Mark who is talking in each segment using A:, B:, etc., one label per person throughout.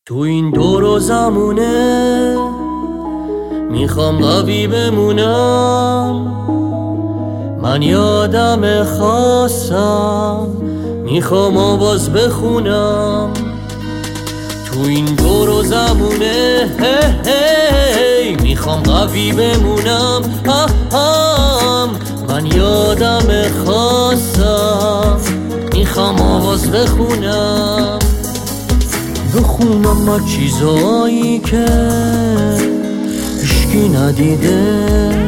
A: تو این دور و زمونه میخوام قوی بمونم. من یادم خواستم میخوام آواز بخونم. تو این دور و زمونه میخوام قوی بمونم. من یادم خواستم میخوام آواز بخونم. بخونم از چیزایی که هیچکی ندیده،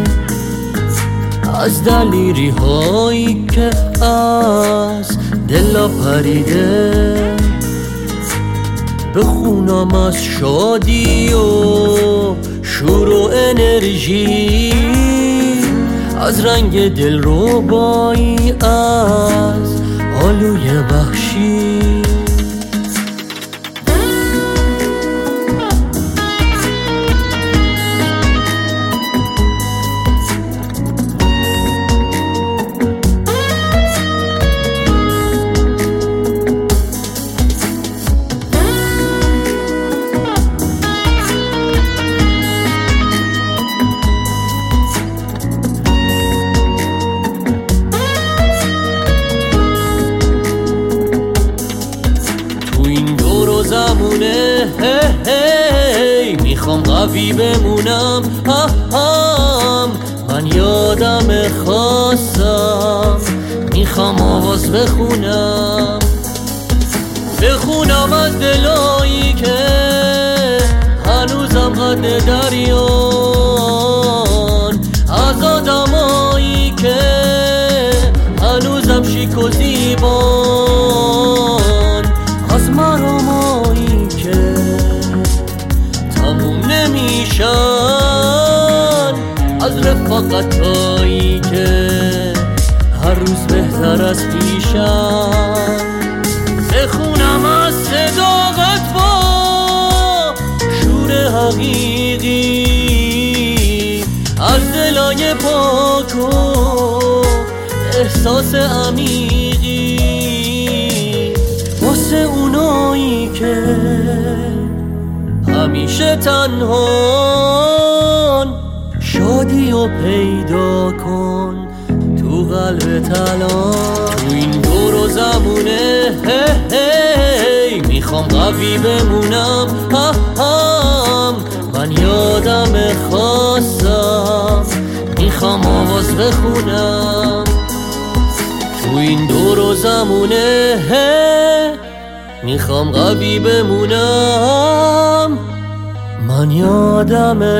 A: از دلیری هایی که از دلا پریده. بخونم از شادی و شور و انرژی، از رنگ دلربایی، از آلوی وحشی. زمونه میخوام قوی بمونم. من یادم خواستم میخوام آواز بخونم. بخونم از دلایی که هنوزم قد دریان، از آدمایی که هنوزم شیک و زیبان، از مرامایی که تموم نمیشن، از رفاقتایی که هر روز بهتر از پیشن. بخونم از صداقت با شور حقیقی، از دلای پاک و احساس عمیقی، واسه اونایی که همیشه تنهان. شادی و پیدا کن تو قلب تلان. تو این دور و زمونه میخوام قوی بمونم. من یادم خواستم میخوام آواز بخونم. تو این دور و زمونه میخوام قوی بمونم. من یادم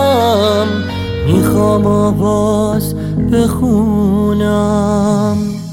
A: خواستم میخوام آواز بخونم.